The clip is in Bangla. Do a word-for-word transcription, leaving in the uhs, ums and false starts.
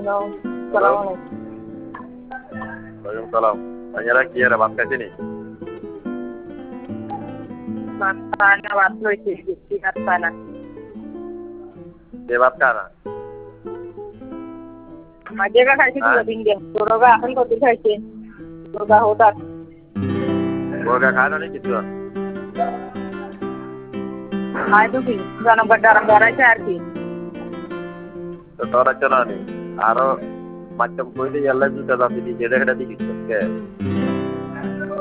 হ্যালো, সালাম আলাইকুম। ওয়ালাইকুম সালাম। ভাইয়ারা কি এরা ভাত খাইছেনি? ভাত খায় না, ভাত লইছে, বেশি ভাত খায় না। কে ভাত খায় না? মাঝে का खायची হ্যাঁ? तुझ्या दिंड्या दोरोगा आपण कधी खायचे दोरोगा होतात মুরগা খায় না নি কিছু? खाय तो की जण गटार करायचे আর কি তো তোরা চলো নি। আরো মাধ্যম কইলে এল্লা জুতা দাবি দিয়ে দেখে দিবি কে?